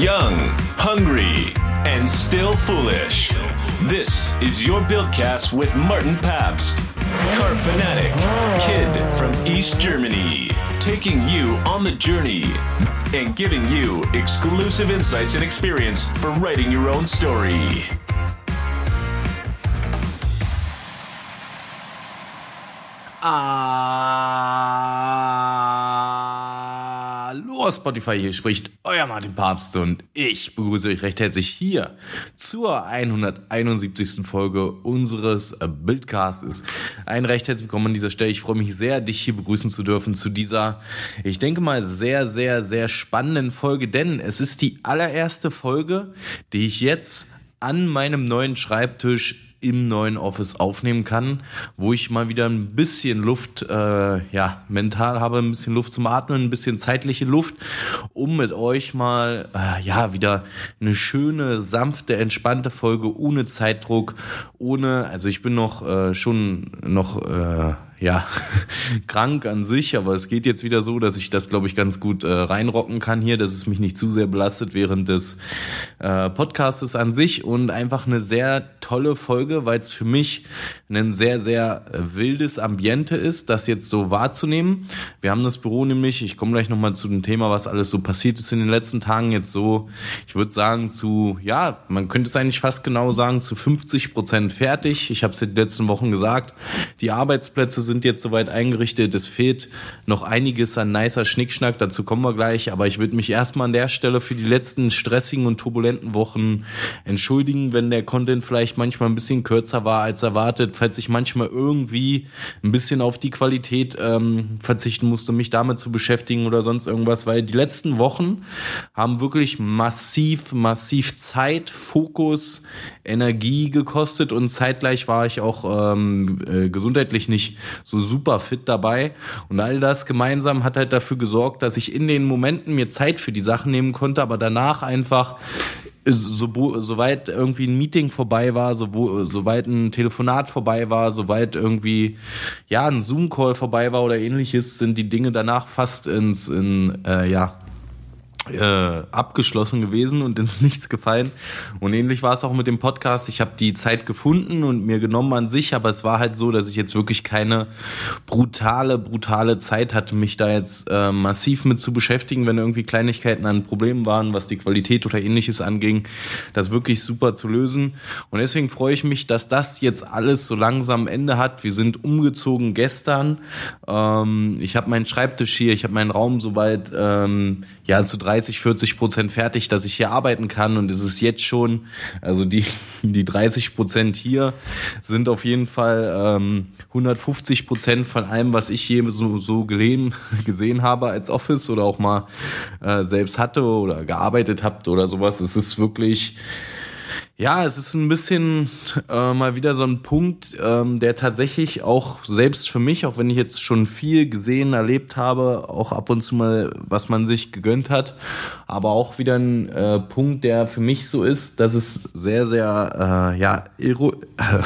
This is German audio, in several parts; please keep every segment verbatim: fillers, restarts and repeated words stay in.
Young, hungry, and still foolish. This is your Buildcast with Martin Pabst, car fanatic, kid from East Germany, taking you on the journey and giving you exclusive insights and experience for writing your own story. Hallo Spotify, hier spricht euer Martin Pabst und ich begrüße euch recht herzlich hier zur hunderteinundsiebzigsten Folge unseres Buildcasts. Ein recht herzlich willkommen an dieser Stelle. Ich freue mich sehr, dich hier begrüßen zu dürfen zu dieser, ich denke mal, sehr, sehr, sehr spannenden Folge, denn es ist die allererste Folge, die ich jetzt an meinem neuen Schreibtisch im neuen Office aufnehmen kann, wo ich mal wieder ein bisschen Luft, äh, ja, mental habe, ein bisschen Luft zum Atmen, ein bisschen zeitliche Luft, um mit euch mal, äh, ja, wieder eine schöne, sanfte, entspannte Folge ohne Zeitdruck, ohne, also ich bin noch, äh, schon noch, äh, ja, krank an sich, aber es geht jetzt wieder so, dass ich das, glaube ich, ganz gut äh, reinrocken kann hier, dass es mich nicht zu sehr belastet während des äh, Podcastes an sich und einfach eine sehr tolle Folge, weil es für mich ein sehr, sehr äh, wildes Ambiente ist, das jetzt so wahrzunehmen. Wir haben das Büro nämlich, ich komme gleich nochmal zu dem Thema, was alles so passiert ist in den letzten Tagen, jetzt so, ich würde sagen zu, ja, man könnte es eigentlich fast genau sagen, zu fünfzig Prozent fertig. Ich habe es ja die letzten Wochen gesagt, die Arbeitsplätze sind sind jetzt soweit eingerichtet. Es fehlt noch einiges an nicer Schnickschnack, dazu kommen wir gleich, aber ich würde mich erstmal an der Stelle für die letzten stressigen und turbulenten Wochen entschuldigen, wenn der Content vielleicht manchmal ein bisschen kürzer war als erwartet, falls ich manchmal irgendwie ein bisschen auf die Qualität ähm, verzichten musste, mich damit zu beschäftigen oder sonst irgendwas, weil die letzten Wochen haben wirklich massiv, massiv Zeit, Fokus, Energie gekostet und zeitgleich war ich auch ähm, äh, gesundheitlich nicht so super fit dabei und all das gemeinsam hat halt dafür gesorgt, dass ich in den Momenten mir Zeit für die Sachen nehmen konnte, aber danach einfach so, soweit irgendwie ein Meeting vorbei war, so, soweit ein Telefonat vorbei war, soweit irgendwie ja ein Zoom-Call vorbei war oder ähnliches, sind die Dinge danach fast ins in äh, ja Äh, abgeschlossen gewesen und ins Nichts gefallen. Und ähnlich war es auch mit dem Podcast. Ich habe die Zeit gefunden und mir genommen an sich, aber es war halt so, dass ich jetzt wirklich keine brutale, brutale Zeit hatte, mich da jetzt äh, massiv mit zu beschäftigen, wenn irgendwie Kleinigkeiten an Problemen waren, was die Qualität oder ähnliches anging, das wirklich super zu lösen. Und deswegen freue ich mich, dass das jetzt alles so langsam Ende hat. Wir sind umgezogen gestern. Ähm, ich habe meinen Schreibtisch hier, ich habe meinen Raum soweit ähm, ja zu dreißig, vierzig Prozent fertig, dass ich hier arbeiten kann und es ist jetzt schon, also die die dreißig Prozent hier sind auf jeden Fall ähm, hundertfünfzig Prozent von allem, was ich je so, so gelesen, gesehen habe als Office oder auch mal äh, selbst hatte oder gearbeitet habt oder sowas. Es ist wirklich, ja, es ist ein bisschen äh, mal wieder so ein Punkt, ähm, der tatsächlich auch selbst für mich, auch wenn ich jetzt schon viel gesehen, erlebt habe, auch ab und zu mal, was man sich gegönnt hat, aber auch wieder ein äh, Punkt, der für mich so ist, dass es sehr, sehr, äh, ja, irro-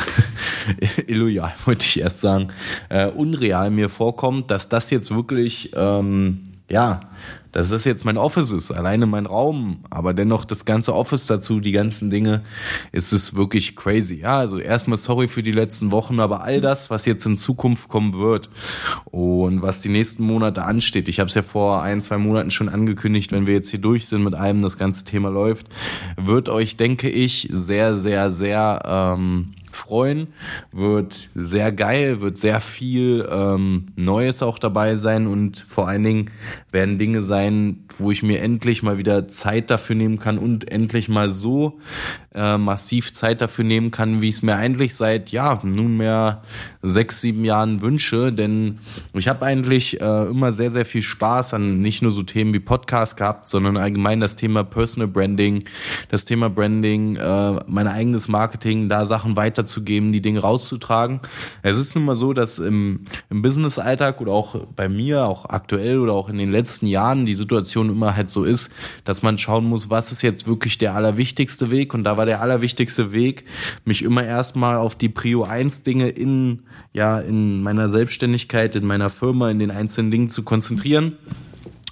illoyal, wollte ich erst sagen, äh, unreal mir vorkommt, dass das jetzt wirklich, ähm, ja, dass das jetzt mein Office ist, alleine mein Raum, aber dennoch das ganze Office dazu, die ganzen Dinge, ist es wirklich crazy. Ja, also erstmal sorry für die letzten Wochen, aber all das, was jetzt in Zukunft kommen wird und was die nächsten Monate ansteht, ich habe es ja vor ein, zwei Monaten schon angekündigt, wenn wir jetzt hier durch sind mit allem, das ganze Thema läuft, wird euch, denke ich, sehr, sehr, sehr ähm, freuen, wird sehr geil, wird sehr viel ähm, Neues auch dabei sein und vor allen Dingen werden Dinge sein, wo ich mir endlich mal wieder Zeit dafür nehmen kann und endlich mal so äh, massiv Zeit dafür nehmen kann, wie ich es mir eigentlich seit, ja, nunmehr sechs, sieben Jahren wünsche, denn ich habe eigentlich äh, immer sehr, sehr viel Spaß an nicht nur so Themen wie Podcast gehabt, sondern allgemein das Thema Personal Branding, das Thema Branding, äh, mein eigenes Marketing, da Sachen weiterzugeben, die Dinge rauszutragen. Es ist nun mal so, dass im, im Business-Alltag oder auch bei mir, auch aktuell oder auch in den letzten Jahren die Situation immer halt so ist, dass man schauen muss, was ist jetzt wirklich der allerwichtigste Weg, und da war der allerwichtigste Weg, mich immer erstmal auf die Prio eins Dinge in, ja, in meiner Selbstständigkeit, in meiner Firma, in den einzelnen Dingen zu konzentrieren.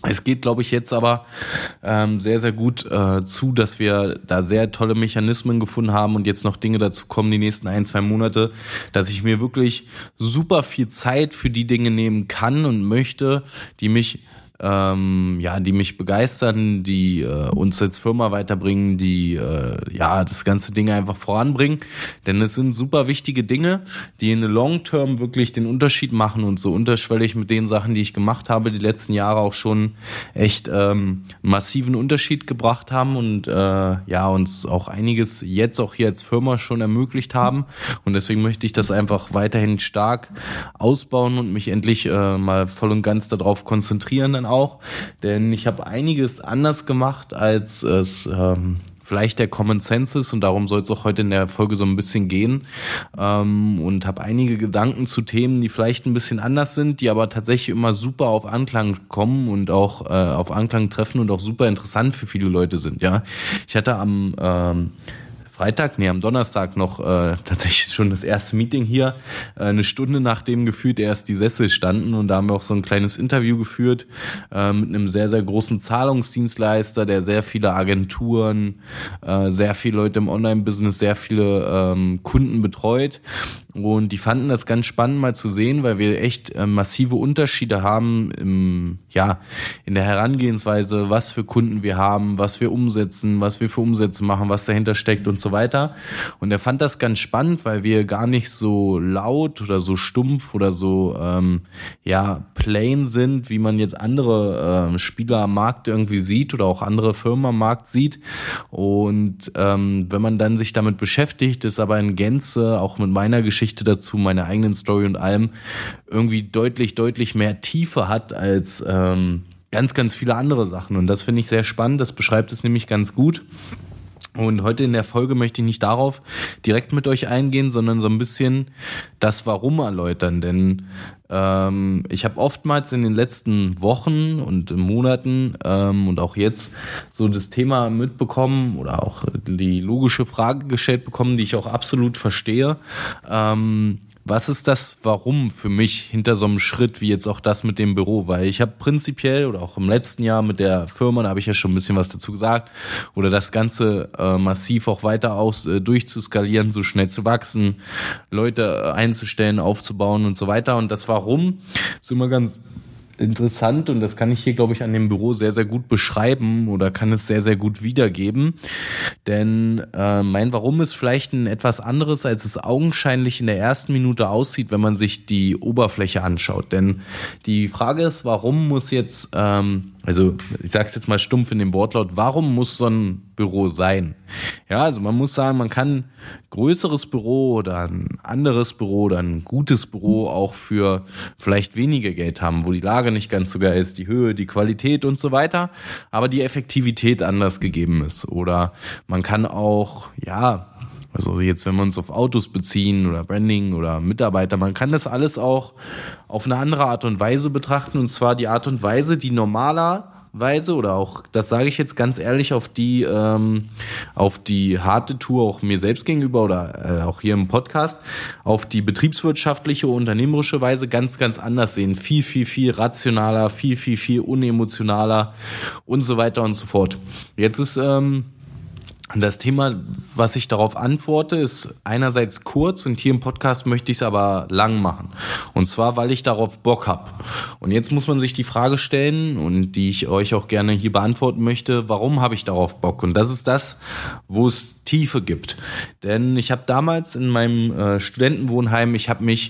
Es geht, glaube ich, jetzt aber ähm, sehr, sehr gut äh, zu, dass wir da sehr tolle Mechanismen gefunden haben und jetzt noch Dinge dazu kommen, die nächsten ein, zwei Monate, dass ich mir wirklich super viel Zeit für die Dinge nehmen kann und möchte, die mich Ähm, ja, die mich begeistern, die äh, uns als Firma weiterbringen, die äh, ja das ganze Ding einfach voranbringen, denn es sind super wichtige Dinge, die in der Long Term wirklich den Unterschied machen und so unterschwellig mit den Sachen, die ich gemacht habe, die letzten Jahre auch schon echt ähm, massiven Unterschied gebracht haben und äh, ja uns auch einiges jetzt auch hier als Firma schon ermöglicht haben und deswegen möchte ich das einfach weiterhin stark ausbauen und mich endlich äh, mal voll und ganz darauf konzentrieren dann auch, denn ich habe einiges anders gemacht, als es ähm, vielleicht der Common Sense ist und darum soll es auch heute in der Folge so ein bisschen gehen ähm, und habe einige Gedanken zu Themen, die vielleicht ein bisschen anders sind, die aber tatsächlich immer super auf Anklang kommen und auch äh, auf Anklang treffen und auch super interessant für viele Leute sind. Ja, ich hatte am ähm, Freitag, nee, am Donnerstag noch äh, tatsächlich schon das erste Meeting hier, äh, eine Stunde nachdem gefühlt erst die Sessel standen und da haben wir auch so ein kleines Interview geführt äh, mit einem sehr, sehr großen Zahlungsdienstleister, der sehr viele Agenturen, äh, sehr viele Leute im Online-Business, sehr viele ähm, Kunden betreut. Und die fanden das ganz spannend mal zu sehen, weil wir echt äh, massive Unterschiede haben im, ja, in der Herangehensweise, was für Kunden wir haben, was wir umsetzen, was wir für Umsätze machen, was dahinter steckt und so weiter. Und er fand das ganz spannend, weil wir gar nicht so laut oder so stumpf oder so, ähm, ja, plain sind, wie man jetzt andere äh, Spieler am Markt irgendwie sieht oder auch andere Firmen am Markt sieht. Und ähm, wenn man dann sich damit beschäftigt, ist aber in Gänze, auch mit meiner Geschichte dazu, meiner eigenen Story und allem, irgendwie deutlich, deutlich mehr Tiefe hat als ähm, ganz, ganz viele andere Sachen. Und das finde ich sehr spannend, das beschreibt es nämlich ganz gut. Und heute in der Folge möchte ich nicht darauf direkt mit euch eingehen, sondern so ein bisschen das Warum erläutern. Denn ähm, ich habe oftmals in den letzten Wochen und Monaten ähm, und auch jetzt so das Thema mitbekommen oder auch die logische Frage gestellt bekommen, die ich auch absolut verstehe. Ähm, Was ist das Warum für mich hinter so einem Schritt wie jetzt auch das mit dem Büro? Weil ich habe prinzipiell oder auch im letzten Jahr mit der Firma, da habe ich ja schon ein bisschen was dazu gesagt, oder das Ganze äh, massiv auch weiter aus äh, durchzuskalieren, so schnell zu wachsen, Leute einzustellen, aufzubauen und so weiter. Und das Warum ist immer ganz interessant und das kann ich hier, glaube ich, an dem Büro sehr, sehr gut beschreiben oder kann es sehr, sehr gut wiedergeben. Denn äh, mein Warum ist vielleicht ein etwas anderes, als es augenscheinlich in der ersten Minute aussieht, wenn man sich die Oberfläche anschaut. Denn die Frage ist, warum muss jetzt, ähm, also ich sage es jetzt mal stumpf in dem Wortlaut, warum muss so ein Büro sein? Ja, also man muss sagen, man kann größeres Büro oder ein anderes Büro oder ein gutes Büro auch für vielleicht weniger Geld haben, wo die Lage nicht ganz so geil ist, die Höhe, die Qualität und so weiter, aber die Effektivität anders gegeben ist. Oder man kann auch, ja, also jetzt, wenn wir uns auf Autos beziehen oder Branding oder Mitarbeiter, man kann das alles auch auf eine andere Art und Weise betrachten, und zwar die Art und Weise, die normaler Weise oder auch, das sage ich jetzt ganz ehrlich, auf die ähm, auf die harte Tour auch mir selbst gegenüber oder äh, auch hier im Podcast, auf die betriebswirtschaftliche, unternehmerische Weise ganz, ganz anders sehen. Viel, viel, viel rationaler, viel, viel, viel unemotionaler und so weiter und so fort. Jetzt ist ähm, das Thema, was ich darauf antworte, ist einerseits kurz und hier im Podcast möchte ich es aber lang machen. Und zwar, weil ich darauf Bock habe. Und jetzt muss man sich die Frage stellen und die ich euch auch gerne hier beantworten möchte, warum habe ich darauf Bock? Und das ist das, wo es Tiefe gibt. Denn ich habe damals in meinem äh, Studentenwohnheim, ich habe mich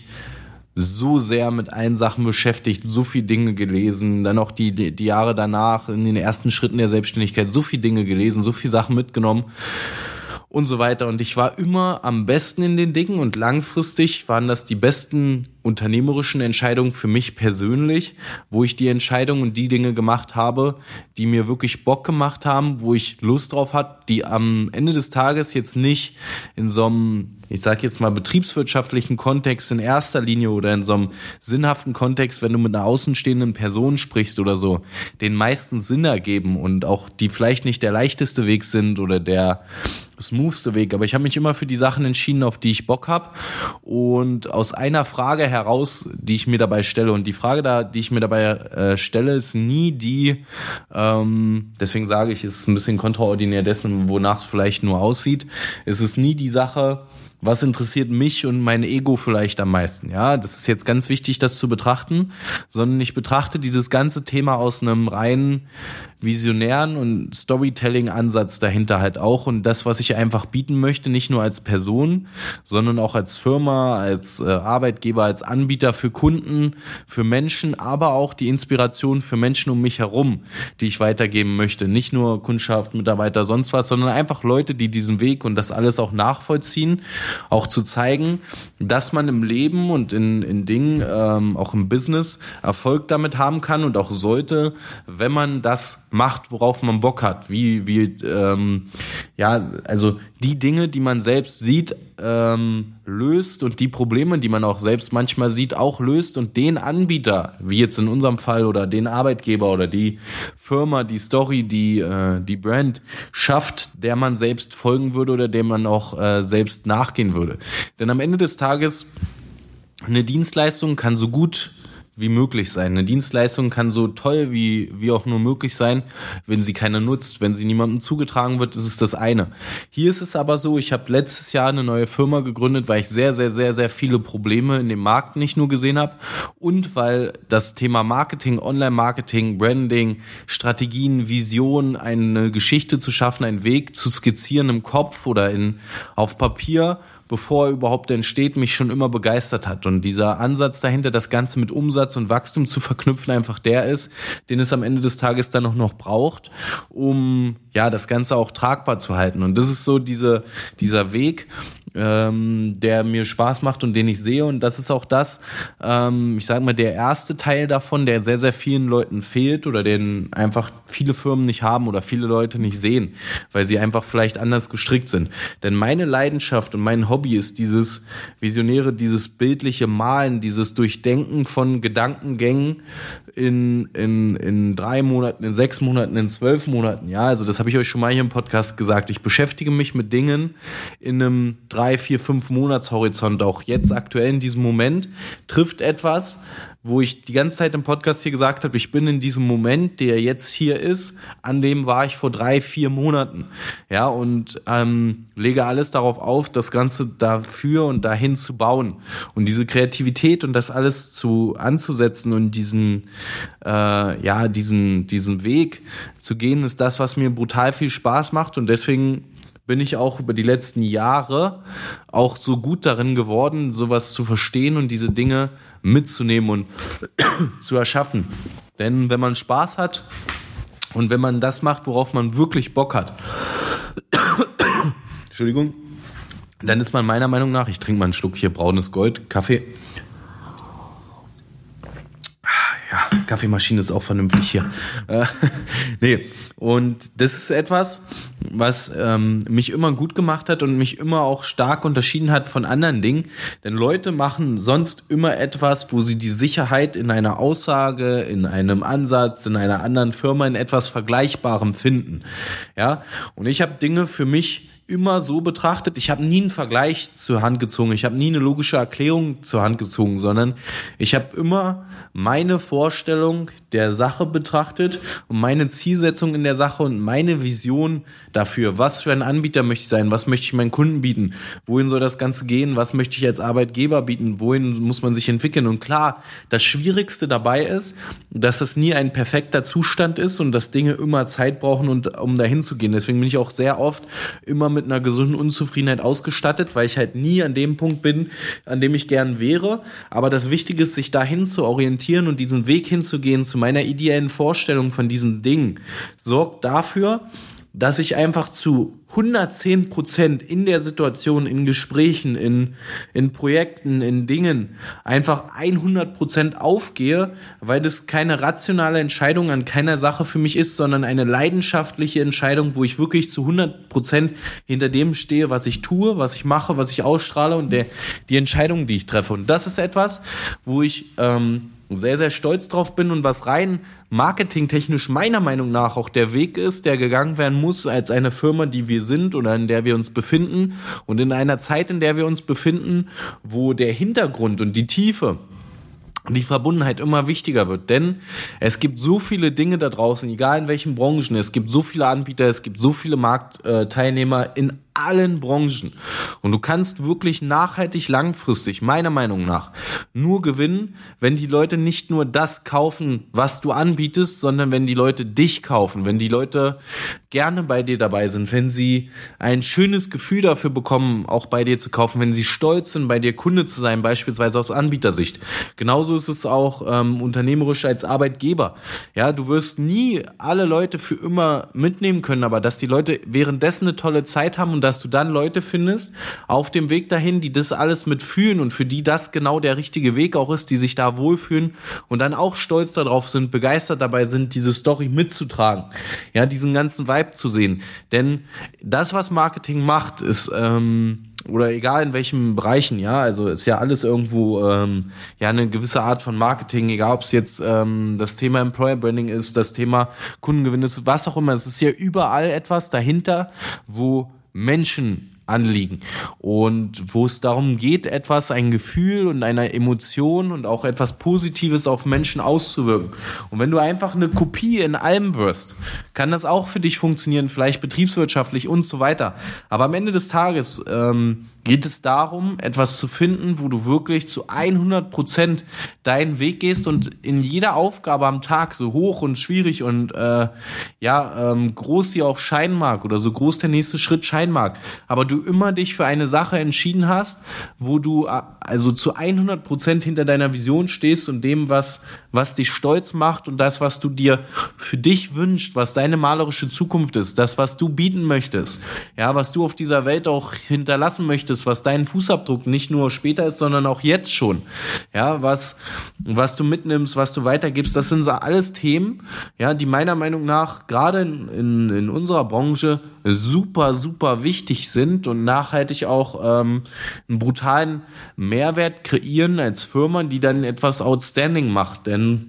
so sehr mit allen Sachen beschäftigt, so viele Dinge gelesen, dann auch die, die, die Jahre danach in den ersten Schritten der Selbstständigkeit so viele Dinge gelesen, so viele Sachen mitgenommen und so weiter. Und ich war immer am besten in den Dingen und langfristig waren das die besten unternehmerischen Entscheidungen für mich persönlich, wo ich die Entscheidungen und die Dinge gemacht habe, die mir wirklich Bock gemacht haben, wo ich Lust drauf hatte, die am Ende des Tages jetzt nicht in so einem, ich sag jetzt mal, betriebswirtschaftlichen Kontext in erster Linie oder in so einem sinnhaften Kontext, wenn du mit einer außenstehenden Person sprichst oder so, den meisten Sinn ergeben und auch die vielleicht nicht der leichteste Weg sind oder der smoothste Weg, aber ich habe mich immer für die Sachen entschieden, auf die ich Bock habe, und aus einer Frage heraus, die ich mir dabei stelle, und die Frage da, die ich mir dabei äh, stelle, ist nie die, ähm, deswegen sage ich, es ist ein bisschen kontraordinär dessen, wonach es vielleicht nur aussieht, es ist nie die Sache, was interessiert mich und mein Ego vielleicht am meisten, ja, das ist jetzt ganz wichtig, das zu betrachten, sondern ich betrachte dieses ganze Thema aus einem reinen visionären und Storytelling-Ansatz dahinter halt auch, und das, was ich einfach bieten möchte, nicht nur als Person, sondern auch als Firma, als äh, Arbeitgeber, als Anbieter für Kunden, für Menschen, aber auch die Inspiration für Menschen um mich herum, die ich weitergeben möchte. Nicht nur Kundschaft, Mitarbeiter, sonst was, sondern einfach Leute, die diesen Weg und das alles auch nachvollziehen, auch zu zeigen, dass man im Leben und in, in Dingen, ähm, auch im Business, Erfolg damit haben kann und auch sollte, wenn man das macht, worauf man Bock hat, wie, wie, ähm, ja, also die Dinge, die man selbst sieht, ähm, löst, und die Probleme, die man auch selbst manchmal sieht, auch löst, und den Anbieter, wie jetzt in unserem Fall, oder den Arbeitgeber oder die Firma, die Story, die, äh, die Brand schafft, der man selbst folgen würde oder dem man auch äh, selbst nachgehen würde. Denn am Ende des Tages, eine Dienstleistung kann so gut wie möglich sein. Eine Dienstleistung kann so toll wie wie auch nur möglich sein, wenn sie keiner nutzt, wenn sie niemandem zugetragen wird, ist es das eine. Hier ist es aber so, ich habe letztes Jahr eine neue Firma gegründet, weil ich sehr, sehr, sehr, sehr viele Probleme in dem Markt nicht nur gesehen habe, und weil das Thema Marketing, Online-Marketing, Branding, Strategien, Vision, eine Geschichte zu schaffen, einen Weg zu skizzieren im Kopf oder in auf Papier, bevor er überhaupt entsteht, mich schon immer begeistert hat. Und dieser Ansatz dahinter, das Ganze mit Umsatz und Wachstum zu verknüpfen, einfach der ist, den es am Ende des Tages dann auch noch braucht, um ja das Ganze auch tragbar zu halten. Und das ist so diese dieser Weg, ähm, der mir Spaß macht und den ich sehe. Und das ist auch das, ähm, ich sage mal, der erste Teil davon, der sehr, sehr vielen Leuten fehlt oder den einfach viele Firmen nicht haben oder viele Leute nicht sehen, weil sie einfach vielleicht anders gestrickt sind. Denn meine Leidenschaft und mein Hobby ist dieses Visionäre, dieses bildliche Malen, dieses Durchdenken von Gedankengängen in, in, in drei Monaten, in sechs Monaten, in zwölf Monaten. Ja, also das habe ich euch schon mal hier im Podcast gesagt. Ich beschäftige mich mit Dingen in einem drei, vier, fünf Monatshorizont. Auch jetzt aktuell in diesem Moment trifft etwas, wo ich die ganze Zeit im Podcast hier gesagt habe, ich bin in diesem Moment, der jetzt hier ist, an dem war ich vor drei, vier Monaten. Ja, und ähm, lege alles darauf auf, das Ganze dafür und dahin zu bauen. Und diese Kreativität und das alles zu anzusetzen und diesen, äh, ja, diesen, diesen Weg zu gehen, ist das, was mir brutal viel Spaß macht. Und deswegen bin ich auch über die letzten Jahre auch so gut darin geworden, sowas zu verstehen und diese Dinge mitzunehmen und zu erschaffen. Denn wenn man Spaß hat und wenn man das macht, worauf man wirklich Bock hat, Entschuldigung, dann ist man meiner Meinung nach, ich trinke mal einen Schluck hier braunes Gold, Kaffee. Ja, Kaffeemaschine ist auch vernünftig hier. Äh, nee, und das ist etwas, was ähm, mich immer gut gemacht hat und mich immer auch stark unterschieden hat von anderen Dingen. Denn Leute machen sonst immer etwas, wo sie die Sicherheit in einer Aussage, in einem Ansatz, in einer anderen Firma, in etwas Vergleichbarem finden. Ja, und ich habe Dinge für mich immer so betrachtet, ich habe nie einen Vergleich zur Hand gezogen, ich habe nie eine logische Erklärung zur Hand gezogen, sondern ich habe immer meine Vorstellung der Sache betrachtet und meine Zielsetzung in der Sache und meine Vision dafür, was für ein Anbieter möchte ich sein, was möchte ich meinen Kunden bieten, wohin soll das Ganze gehen, was möchte ich als Arbeitgeber bieten, wohin muss man sich entwickeln. Und klar, das Schwierigste dabei ist, dass das nie ein perfekter Zustand ist und dass Dinge immer Zeit brauchen, und um dahin zu gehen. Deswegen bin ich auch sehr oft immer mit einer gesunden Unzufriedenheit ausgestattet, weil ich halt nie an dem Punkt bin, an dem ich gern wäre. Aber das Wichtige ist, sich dahin zu orientieren und diesen Weg hinzugehen zu meiner ideellen Vorstellung von diesen Dingen, sorgt dafür, dass ich einfach zu hundertzehn Prozent in der Situation, in Gesprächen, in, in Projekten, in Dingen einfach hundert Prozent aufgehe, weil das keine rationale Entscheidung an keiner Sache für mich ist, sondern eine leidenschaftliche Entscheidung, wo ich wirklich zu hundert Prozent hinter dem stehe, was ich tue, was ich mache, was ich ausstrahle und der, die Entscheidung, die ich treffe. Und das ist etwas, wo ich ähm, sehr, sehr stolz drauf bin und was rein marketingtechnisch meiner Meinung nach auch der Weg ist, der gegangen werden muss als eine Firma, die wir sind oder in der wir uns befinden und in einer Zeit, in der wir uns befinden, wo der Hintergrund und die Tiefe, die Verbundenheit immer wichtiger wird, denn es gibt so viele Dinge da draußen, egal in welchen Branchen, es gibt so viele Anbieter, es gibt so viele Marktteilnehmer in allen Branchen und du kannst wirklich nachhaltig langfristig, meiner Meinung nach, nur gewinnen, wenn die Leute nicht nur das kaufen, was du anbietest, sondern wenn die Leute dich kaufen, wenn die Leute gerne bei dir dabei sind, wenn sie ein schönes Gefühl dafür bekommen, auch bei dir zu kaufen, wenn sie stolz sind, bei dir Kunde zu sein, beispielsweise aus Anbietersicht. Genauso ist es auch ähm, unternehmerisch als Arbeitgeber. Ja, du wirst nie alle Leute für immer mitnehmen können, aber dass die Leute währenddessen eine tolle Zeit haben und dass du dann Leute findest auf dem Weg dahin, die das alles mitfühlen und für die das genau der richtige Weg auch ist, die sich da wohlfühlen und dann auch stolz darauf sind, begeistert dabei sind, diese Story mitzutragen, ja, diesen ganzen Vibe zu sehen. Denn das, was Marketing macht, ist ähm, oder egal in welchen Bereichen, ja, also ist ja alles irgendwo ähm, ja eine gewisse Art von Marketing, egal ob es jetzt ähm, das Thema Employer Branding ist, das Thema Kundengewinn ist, was auch immer, es ist ja überall etwas dahinter, wo Menschen anliegen und wo es darum geht, etwas, ein Gefühl und eine Emotion und auch etwas Positives auf Menschen auszuwirken. Und wenn du einfach eine Kopie in allem wirst, kann das auch für dich funktionieren, vielleicht betriebswirtschaftlich und so weiter. Aber am Ende des Tages ähm, geht es darum, etwas zu finden, wo du wirklich zu hundert Prozent deinen Weg gehst und in jeder Aufgabe am Tag, so hoch und schwierig und äh, ja ähm, groß die auch scheinen mag oder so groß der nächste Schritt scheinen mag, aber du immer dich für eine Sache entschieden hast, wo du also zu hundert Prozent hinter deiner Vision stehst und dem, was was dich stolz macht und das, was du dir für dich wünschst, was deine malerische Zukunft ist, das, was du bieten möchtest, ja, was du auf dieser Welt auch hinterlassen möchtest, was dein Fußabdruck nicht nur später ist, sondern auch jetzt schon, ja, was was du mitnimmst, was du weitergibst, das sind so alles Themen, ja, die meiner Meinung nach gerade in, in, in unserer Branche super, super wichtig sind und nachhaltig auch ähm, einen brutalen Mehrwert kreieren als Firma, die dann etwas outstanding macht. Denn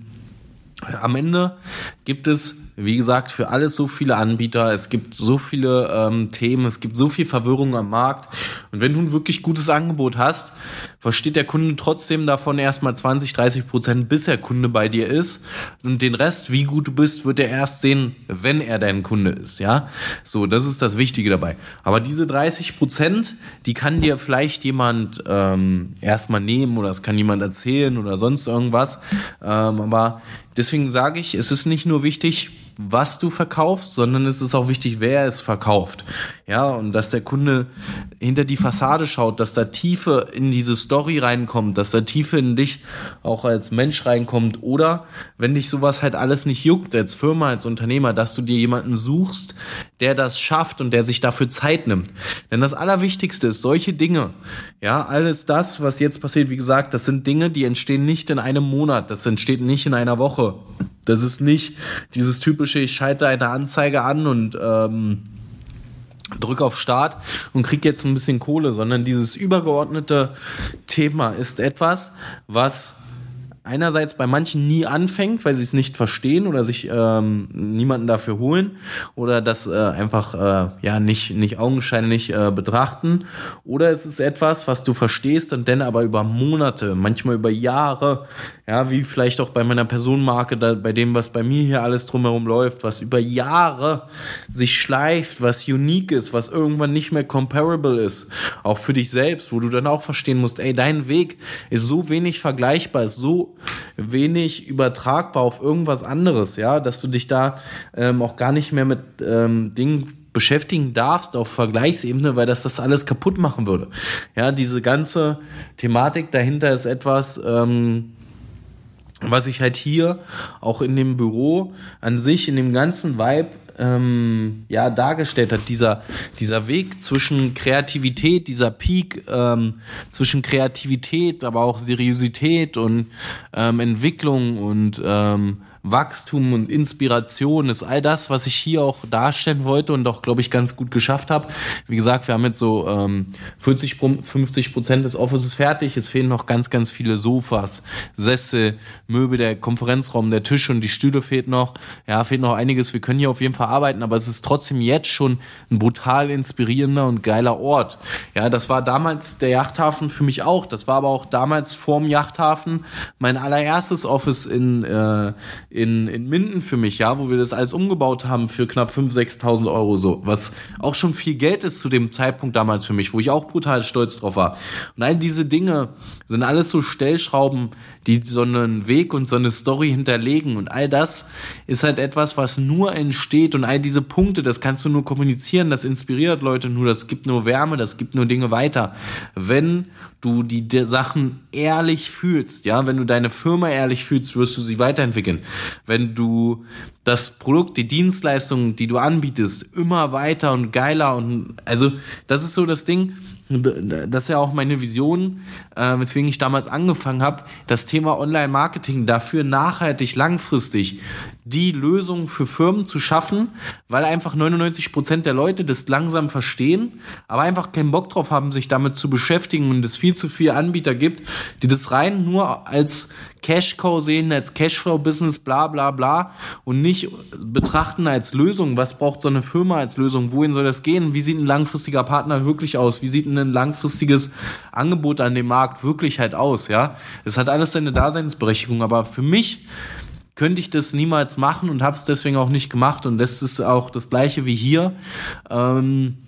am Ende gibt es, wie gesagt, für alles so viele Anbieter, es gibt so viele ähm, Themen, es gibt so viel Verwirrung am Markt. Und wenn du ein wirklich gutes Angebot hast, versteht der Kunde trotzdem davon erstmal zwanzig, dreißig Prozent, bis er Kunde bei dir ist. Und den Rest, wie gut du bist, wird er erst sehen, wenn er dein Kunde ist, ja. So, das ist das Wichtige dabei. Aber diese dreißig Prozent, die kann dir vielleicht jemand ähm, erstmal nehmen oder es kann jemand erzählen oder sonst irgendwas. Ähm, aber deswegen sage ich, es ist nicht nur wichtig, was du verkaufst, sondern es ist auch wichtig, wer es verkauft. Ja, und dass der Kunde hinter die Fassade schaut, dass da Tiefe in diese Story reinkommt, dass da Tiefe in dich auch als Mensch reinkommt oder wenn dich sowas halt alles nicht juckt, als Firma, als Unternehmer, dass du dir jemanden suchst, der das schafft und der sich dafür Zeit nimmt. Denn das Allerwichtigste ist, solche Dinge, ja, alles das, was jetzt passiert, wie gesagt, das sind Dinge, die entstehen nicht in einem Monat, das entsteht nicht in einer Woche. Das ist nicht dieses typische, ich schalte eine Anzeige an und ähm, drück auf Start und krieg jetzt ein bisschen Kohle, sondern dieses übergeordnete Thema ist etwas, was einerseits bei manchen nie anfängt, weil sie es nicht verstehen oder sich ähm, niemanden dafür holen oder das äh, einfach äh, ja nicht nicht augenscheinlich äh, betrachten, oder es ist etwas, was du verstehst und dann aber über Monate, manchmal über Jahre, ja, wie vielleicht auch bei meiner Personenmarke, da, bei dem, was bei mir hier alles drumherum läuft, was über Jahre sich schleift, was unique ist, was irgendwann nicht mehr comparable ist, auch für dich selbst, wo du dann auch verstehen musst, ey, dein Weg ist so wenig vergleichbar, ist so wenig übertragbar auf irgendwas anderes, ja, dass du dich da ähm, auch gar nicht mehr mit ähm, Dingen beschäftigen darfst auf Vergleichsebene, weil das das alles kaputt machen würde. Ja, diese ganze Thematik dahinter ist etwas, ähm, was ich halt hier auch in dem Büro an sich, in dem ganzen Vibe Ähm, ja, dargestellt hat, dieser, dieser Weg zwischen Kreativität, dieser Peak ähm, zwischen Kreativität, aber auch Seriosität und ähm, Entwicklung und ähm, Wachstum und Inspiration ist all das, was ich hier auch darstellen wollte und auch, glaube ich, ganz gut geschafft habe. Wie gesagt, wir haben jetzt so ähm, vierzig, fünfzig Prozent des Offices fertig. Es fehlen noch ganz, ganz viele Sofas, Sessel, Möbel, der Konferenzraum, der Tisch und die Stühle fehlt noch. Ja, fehlt noch einiges. Wir können hier auf jeden Fall arbeiten, aber es ist trotzdem jetzt schon ein brutal inspirierender und geiler Ort. Ja, das war damals der Yachthafen für mich auch. Das war aber auch damals vorm Yachthafen mein allererstes Office in, äh, in, in Minden für mich, ja, wo wir das alles umgebaut haben für knapp fünftausend, sechstausend Euro so, was auch schon viel Geld ist zu dem Zeitpunkt damals für mich, wo ich auch brutal stolz drauf war. Und all diese Dinge sind alles so Stellschrauben, die so einen Weg und so eine Story hinterlegen und all das ist halt etwas, was nur entsteht und all diese Punkte, das kannst du nur kommunizieren, das inspiriert Leute nur, das gibt nur Wärme, das gibt nur Dinge weiter. Wenn du die, die Sachen ehrlich fühlst, ja, wenn du deine Firma ehrlich fühlst, wirst du sie weiterentwickeln. Wenn du das Produkt, die Dienstleistung, die du anbietest, immer weiter und geiler und also das ist so das Ding, das ist ja auch meine Vision, äh, weswegen ich damals angefangen habe, das Thema Online-Marketing dafür nachhaltig, langfristig die Lösung für Firmen zu schaffen, weil einfach neunundneunzig Prozent der Leute das langsam verstehen, aber einfach keinen Bock drauf haben, sich damit zu beschäftigen und es viel zu viele Anbieter gibt, die das rein nur als Cash-Cow sehen, als Cashflow-Business, bla bla bla und nicht betrachten als Lösung, was braucht so eine Firma als Lösung, wohin soll das gehen, wie sieht ein langfristiger Partner wirklich aus, wie sieht ein langfristiges Angebot an dem Markt wirklich halt aus, ja. Es hat alles seine Daseinsberechtigung, aber für mich könnte ich das niemals machen und habe es deswegen auch nicht gemacht und das ist auch das Gleiche wie hier. Ähm,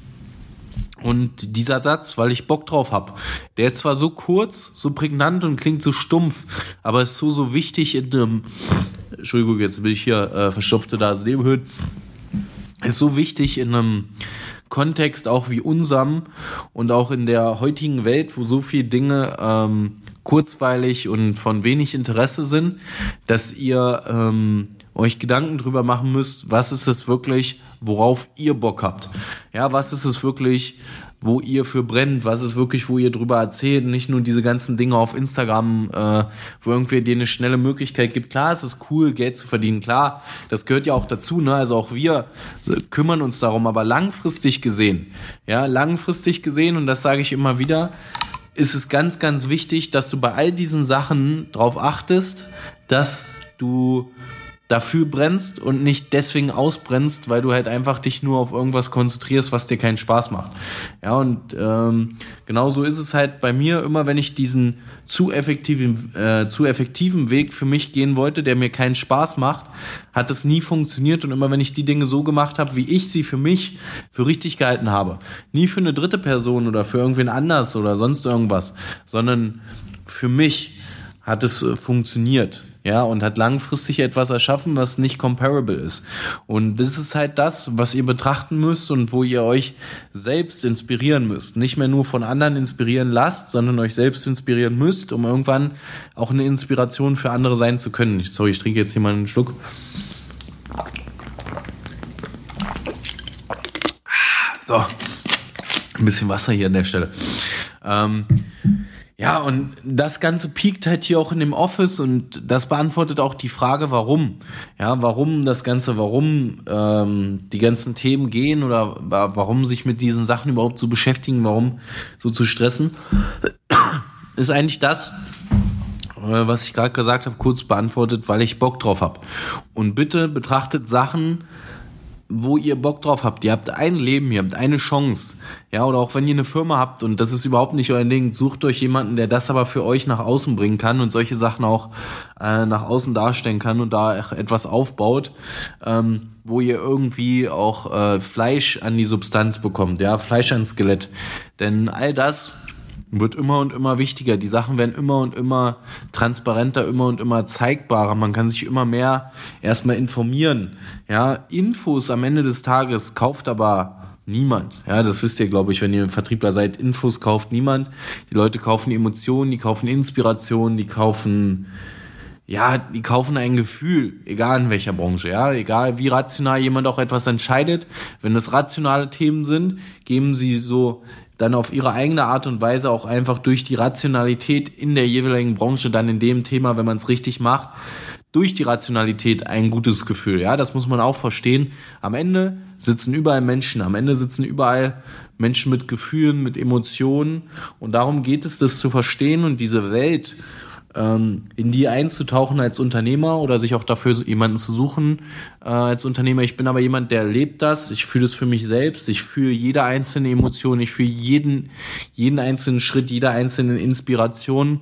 Und dieser Satz, weil ich Bock drauf habe, der ist zwar so kurz, so prägnant und klingt so stumpf, aber ist so, so wichtig in dem, Entschuldigung, jetzt will ich hier äh, verstopfte Nasennebenhöhlen, ist so wichtig in einem Kontext auch wie unserem und auch in der heutigen Welt, wo so viele Dinge ähm, kurzweilig und von wenig Interesse sind, dass ihr ähm, euch Gedanken drüber machen müsst, was ist es wirklich, worauf ihr Bock habt. Ja, was ist es wirklich, wo ihr für brennt, was ist wirklich, wo ihr drüber erzählt, nicht nur diese ganzen Dinge auf Instagram, äh, wo irgendwer dir eine schnelle Möglichkeit gibt. Klar, es ist cool, Geld zu verdienen, klar, das gehört ja auch dazu, ne, also auch wir kümmern uns darum, aber langfristig gesehen, ja, langfristig gesehen, und das sage ich immer wieder, ist es ganz, ganz wichtig, dass du bei all diesen Sachen drauf achtest, dass du dafür brennst und nicht deswegen ausbrennst, weil du halt einfach dich nur auf irgendwas konzentrierst, was dir keinen Spaß macht. Ja, und ähm, genauso ist es halt bei mir immer, wenn ich diesen zu effektiven, äh, zu effektiven Weg für mich gehen wollte, der mir keinen Spaß macht, hat es nie funktioniert. Und immer wenn ich die Dinge so gemacht habe, wie ich sie für mich für richtig gehalten habe, nie für eine dritte Person oder für irgendwen anders oder sonst irgendwas, sondern für mich hat es äh, funktioniert. Ja, und hat langfristig etwas erschaffen, was nicht comparable ist. Und das ist halt das, was ihr betrachten müsst und wo ihr euch selbst inspirieren müsst. Nicht mehr nur von anderen inspirieren lasst, sondern euch selbst inspirieren müsst, um irgendwann auch eine Inspiration für andere sein zu können. Sorry, ich trinke jetzt hier mal einen Schluck. So, ein bisschen Wasser hier an der Stelle. Ähm... Ja, und das Ganze piekt halt hier auch in dem Office und das beantwortet auch die Frage, warum. Ja, warum das Ganze, warum ähm, die ganzen Themen gehen oder warum sich mit diesen Sachen überhaupt zu beschäftigen, warum so zu stressen, ist eigentlich das, äh, was ich gerade gesagt habe, kurz beantwortet, weil ich Bock drauf habe. Und bitte betrachtet Sachen, wo ihr Bock drauf habt. Ihr habt ein Leben, ihr habt eine Chance. Ja, oder auch wenn ihr eine Firma habt und das ist überhaupt nicht euer Ding, sucht euch jemanden, der das aber für euch nach außen bringen kann und solche Sachen auch äh, nach außen darstellen kann und da etwas aufbaut, ähm, wo ihr irgendwie auch äh, Fleisch an die Substanz bekommt, ja, Fleisch ans Skelett. Denn all das wird immer und immer wichtiger. Die Sachen werden immer und immer transparenter, immer und immer zeigbarer. Man kann sich immer mehr erstmal informieren. Ja, Infos am Ende des Tages kauft aber niemand. Ja, das wisst ihr, glaube ich, wenn ihr Vertriebler seid. Infos kauft niemand. Die Leute kaufen Emotionen, die kaufen Inspiration, die kaufen, ja, die kaufen ein Gefühl, egal in welcher Branche, ja, egal wie rational jemand auch etwas entscheidet. Wenn das rationale Themen sind, geben sie so dann auf ihre eigene Art und Weise auch einfach durch die Rationalität in der jeweiligen Branche dann in dem Thema, wenn man es richtig macht, durch die Rationalität ein gutes Gefühl. Ja, das muss man auch verstehen. Am Ende sitzen überall Menschen, am Ende sitzen überall Menschen mit Gefühlen, mit Emotionen. Und darum geht es, das zu verstehen und diese Welt ähm, in die einzutauchen als Unternehmer oder sich auch dafür jemanden zu suchen äh, als Unternehmer. Ich bin aber jemand, der lebt das. Ich fühle es für mich selbst. Ich fühle jede einzelne Emotion. Ich fühle jeden, jeden einzelnen Schritt, jede einzelne Inspiration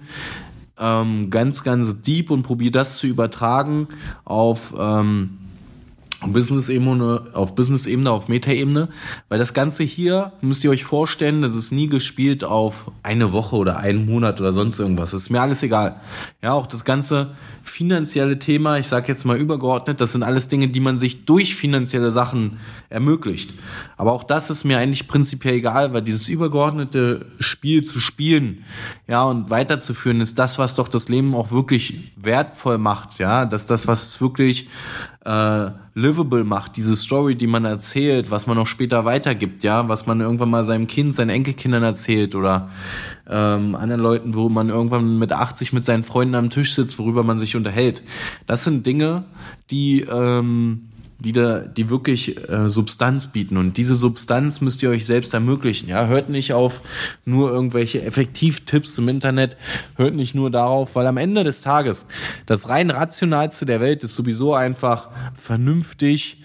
ähm, ganz, ganz deep und probiere das zu übertragen auf ähm, Business-Ebene, auf Business-Ebene, auf Meta-Ebene, weil das Ganze hier, müsst ihr euch vorstellen, das ist nie gespielt auf eine Woche oder einen Monat oder sonst irgendwas. Das ist mir alles egal. Ja, auch das ganze finanzielle Thema, ich sage jetzt mal übergeordnet, das sind alles Dinge, die man sich durch finanzielle Sachen ermöglicht. Aber auch das ist mir eigentlich prinzipiell egal, weil dieses übergeordnete Spiel zu spielen, ja, und weiterzuführen, ist das, was doch das Leben auch wirklich wertvoll macht, ja, dass das, was es wirklich äh, livable macht, diese Story, die man erzählt, was man auch später weitergibt, ja, was man irgendwann mal seinem Kind, seinen Enkelkindern erzählt oder ähm, anderen Leuten, wo man irgendwann mit achtzig mit seinen Freunden am Tisch sitzt, worüber man sich unterhält. Das sind Dinge, die ähm, die da, die wirklich äh, Substanz bieten, und diese Substanz müsst ihr euch selbst ermöglichen. Ja, hört nicht auf nur irgendwelche Effektivtipps im Internet, hört nicht nur darauf, weil am Ende des Tages das rein rationalste der Welt ist sowieso einfach vernünftig,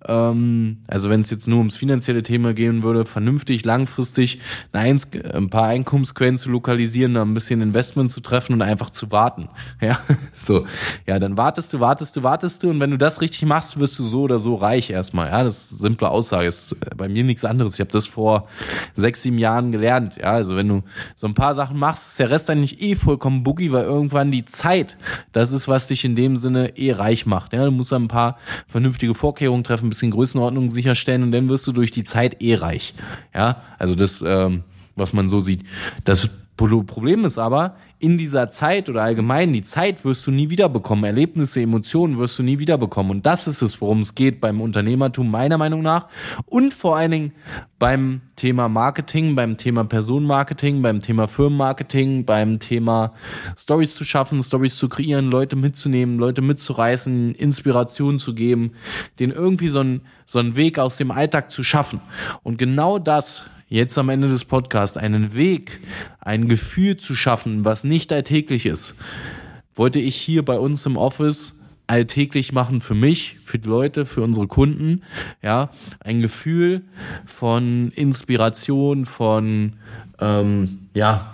ähm, also wenn es jetzt nur ums finanzielle Thema gehen würde, vernünftig, langfristig ein, ein paar Einkommensquellen zu lokalisieren, ein bisschen Investment zu treffen und einfach zu warten. Ja, so, ja, dann wartest du, wartest du, wartest du, und wenn du das richtig machst, wirst du so oder so reich erstmal. Ja, das ist eine simple Aussage. Ist bei mir nichts anderes. Ich habe das vor sechs, sieben Jahren gelernt. Ja, also wenn du so ein paar Sachen machst, ist der Rest eigentlich eh vollkommen boogie, weil irgendwann die Zeit, das ist, was dich in dem Sinne eh reich macht. Ja, du musst ein paar vernünftige Vorkehrungen treffen, ein bisschen Größenordnung sicherstellen, und dann wirst du durch die Zeit eh reich. Ja, also das, ähm, was man so sieht. Das Problem ist aber, in dieser Zeit oder allgemein, die Zeit wirst du nie wieder bekommen. Erlebnisse, Emotionen wirst du nie wieder bekommen. Und das ist es, worum es geht beim Unternehmertum, meiner Meinung nach. Und vor allen Dingen beim Thema Marketing, beim Thema Personenmarketing, beim Thema Firmenmarketing, beim Thema Stories zu schaffen, Stories zu kreieren, Leute mitzunehmen, Leute mitzureißen, Inspiration zu geben, denen irgendwie so einen, so einen Weg aus dem Alltag zu schaffen. Und genau das, jetzt am Ende des Podcasts, einen Weg, ein Gefühl zu schaffen, was nicht alltäglich ist, wollte ich hier bei uns im Office alltäglich machen für mich, für die Leute, für unsere Kunden. Ja, ein Gefühl von Inspiration, von, ähm, ja,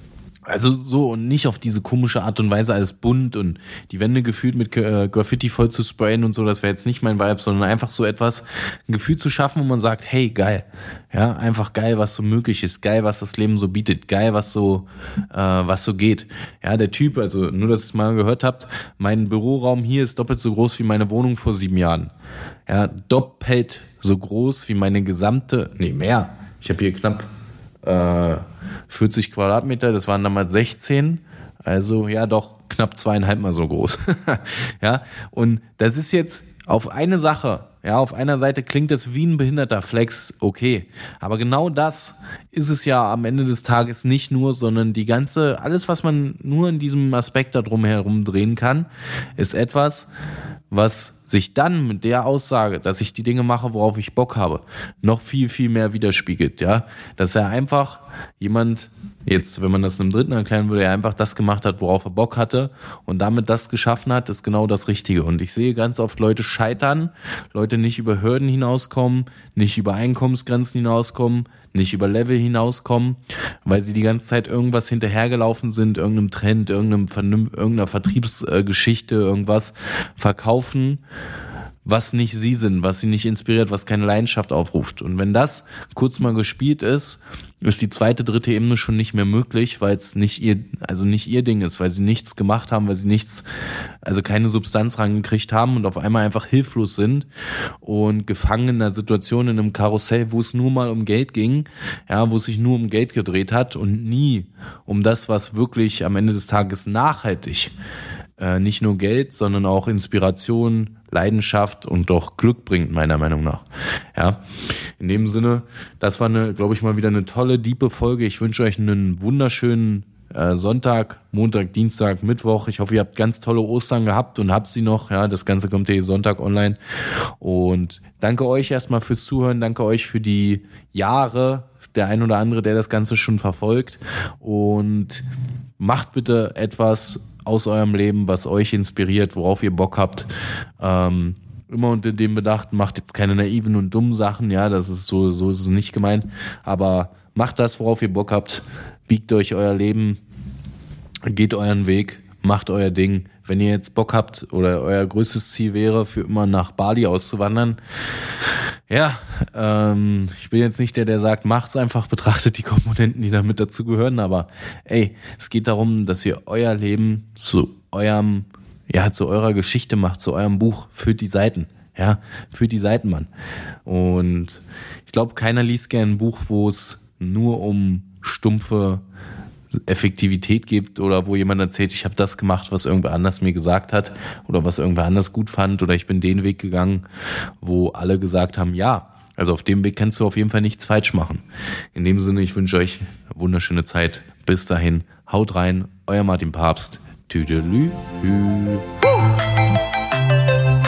also so, und nicht auf diese komische Art und Weise alles bunt und die Wände gefühlt mit äh, Graffiti voll zu sprayen und so, das wäre jetzt nicht mein Vibe, sondern einfach so etwas, ein Gefühl zu schaffen, wo man sagt, hey, geil, ja, einfach geil, was so möglich ist, geil, was das Leben so bietet, geil, was so, äh, was so geht. Ja, der Typ, also nur, dass ihr es mal gehört habt, mein Büroraum hier ist doppelt so groß wie meine Wohnung vor sieben Jahren. Ja, doppelt so groß wie meine gesamte, nee, mehr. Ich habe hier knapp äh, vierzig Quadratmeter, das waren damals sechzehn, also ja doch knapp zweieinhalb mal so groß. Ja, und das ist jetzt auf eine Sache, ja, auf einer Seite klingt das wie ein behinderter Flex, okay, aber genau das ist es ja am Ende des Tages nicht nur, sondern die ganze, alles, was man nur in diesem Aspekt da drum herum drehen kann, ist etwas, was sich dann mit der Aussage, dass ich die Dinge mache, worauf ich Bock habe, noch viel, viel mehr widerspiegelt, ja, dass er einfach jemand, jetzt, wenn man das einem Dritten erklären würde, er einfach das gemacht hat, worauf er Bock hatte und damit das geschaffen hat, ist genau das Richtige. Und ich sehe ganz oft Leute scheitern, Leute nicht über Hürden hinauskommen, nicht über Einkommensgrenzen hinauskommen, nicht über Level hinauskommen, weil sie die ganze Zeit irgendwas hinterhergelaufen sind, irgendeinem Trend, irgendeinem Vernünft, irgendeiner Vertriebsgeschichte, irgendwas verkaufen, was nicht sie sind, was sie nicht inspiriert, was keine Leidenschaft aufruft. Und wenn das kurz mal gespielt ist, ist die zweite, dritte Ebene schon nicht mehr möglich, weil es nicht ihr, also nicht ihr Ding ist, weil sie nichts gemacht haben, weil sie nichts, also keine Substanz rangekriegt haben und auf einmal einfach hilflos sind und gefangen in einer Situation, in einem Karussell, wo es nur mal um Geld ging, ja, wo es sich nur um Geld gedreht hat und nie um das, was wirklich am Ende des Tages nachhaltig Äh, nicht nur Geld, sondern auch Inspiration, Leidenschaft und doch Glück bringt, meiner Meinung nach. Ja, in dem Sinne, das war eine, glaube ich, mal wieder eine tolle, diepe Folge. Ich wünsche euch einen wunderschönen äh, Sonntag, Montag, Dienstag, Mittwoch. Ich hoffe, ihr habt ganz tolle Ostern gehabt und habt sie noch. Ja, das Ganze kommt hier Sonntag online. Und danke euch erstmal fürs Zuhören. Danke euch für die Jahre. Der ein oder andere, der das Ganze schon verfolgt. Und macht bitte etwas aus eurem Leben, was euch inspiriert, worauf ihr Bock habt. Ähm, immer unter dem Bedacht, macht jetzt keine naiven und dummen Sachen. Ja, das ist so, so ist es nicht gemeint. Aber macht das, worauf ihr Bock habt. Biegt euch euer Leben. Geht euren Weg. Macht euer Ding. Wenn ihr jetzt Bock habt oder euer größtes Ziel wäre, für immer nach Bali auszuwandern, ja, ähm, ich bin jetzt nicht der, der sagt, macht's einfach, betrachtet die Komponenten, die damit dazugehören, aber ey, es geht darum, dass ihr euer Leben zu eurem, ja, zu eurer Geschichte macht, zu eurem Buch, führt die Seiten, ja, führt die Seiten, Mann. Und ich glaube, keiner liest gerne ein Buch, wo es nur um stumpfe Effektivität gibt oder wo jemand erzählt, ich habe das gemacht, was irgendwer anders mir gesagt hat oder was irgendwer anders gut fand oder ich bin den Weg gegangen, wo alle gesagt haben, ja, also auf dem Weg kannst du auf jeden Fall nichts falsch machen. In dem Sinne, ich wünsche euch eine wunderschöne Zeit. Bis dahin, haut rein, euer Martin Papst. Tüdelü.